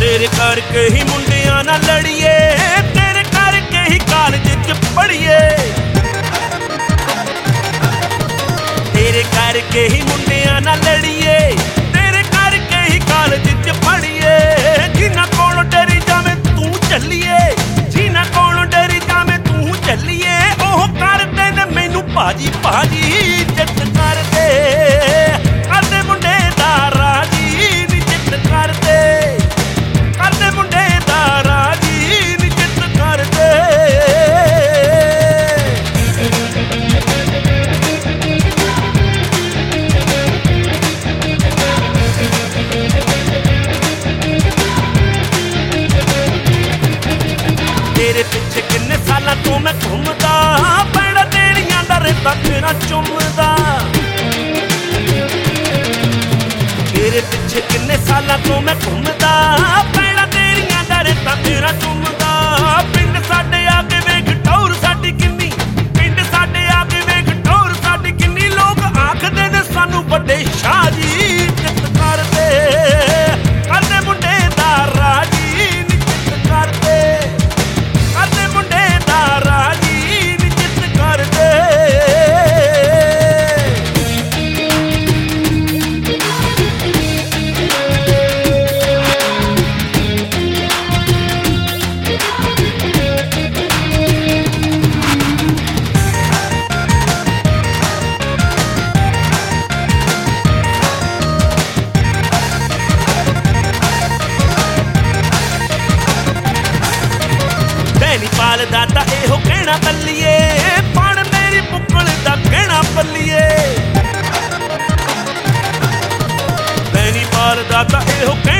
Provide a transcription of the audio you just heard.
तेरे करके ही मुंडियां ना लड़िए, तेरे करके ही कॉलेज च पढ़िए, तेरे करके ही मुंडियां ना लड़िए, तेरे करके ही कॉलेज च पढ़िए। जिन्हां कोलों डरी जावे तू चलिए, जिन्हां कोलों डरी जावे तू चलिए, ओह करदे ने मैनू भाजी भाजी इज्जत करदे, करदे मुंडे दा राजी नी जिद्द करदे, करदे मुंडे दा राजी नी जिद्द करदे। तेरे पिछे किन्ने सालां तो मैं घूमदा, पैड़ा तेरियां दा रेता तेरा चुमदा, तेरे पिछे किन्ने सालां तो मैं घूमदा, पैड़ा तेरियां दा रेता तेरा चुमदा। पिंड साडे आके वेख टौर साडी किन्नी, पिंड साडे आके वेख टौर साडी किन्नी, लोग आखदे ने सानू बड़े शाह जी इज्जत करदे, करदे मुंडे दा राजी नी जिद्द करदे, करदे मुंडे दा राजी नी जिद्द करदे। भैनीपाल दा तां इहो कहना बल्लीए, पण मेरी पुक्कल दा कहना बल्लीए, भैनीपाल दा तां इहो